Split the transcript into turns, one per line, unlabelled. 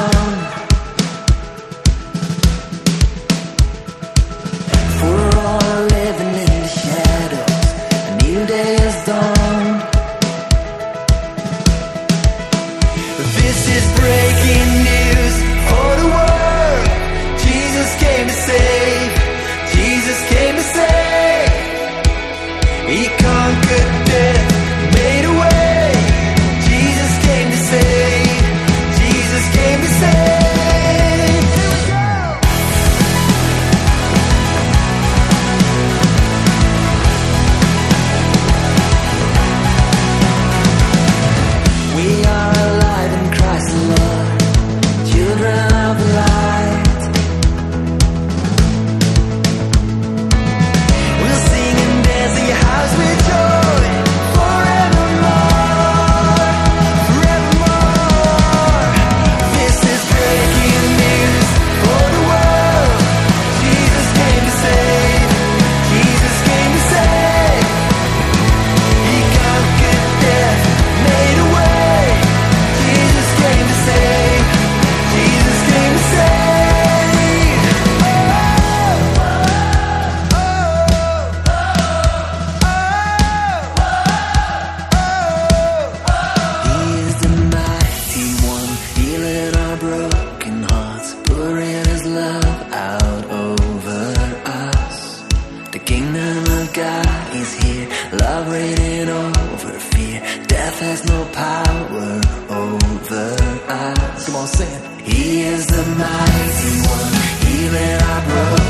down. For all living in the shadows, a new day is dawned. This is breaking news for the world. Jesus came to save. Jesus came to save. He conquered death, made a way. Jesus came to save. Jesus came to save. Here we go. We are alive in Christ the Lord, children of the light. We'll sing and dance in your house with joy forevermore, forevermore. This is breaking news for the world. Jesus came to save. Jesus came to save. He conquered death, made a way. Jesus came to save. Jesus came to save. He is the mighty one, healing our broken hearts, pouring his love out over us. The kingdom of God is here, love reigning over fear. Death has no power over us. Come on, sing it. He is the mighty one, healing our broken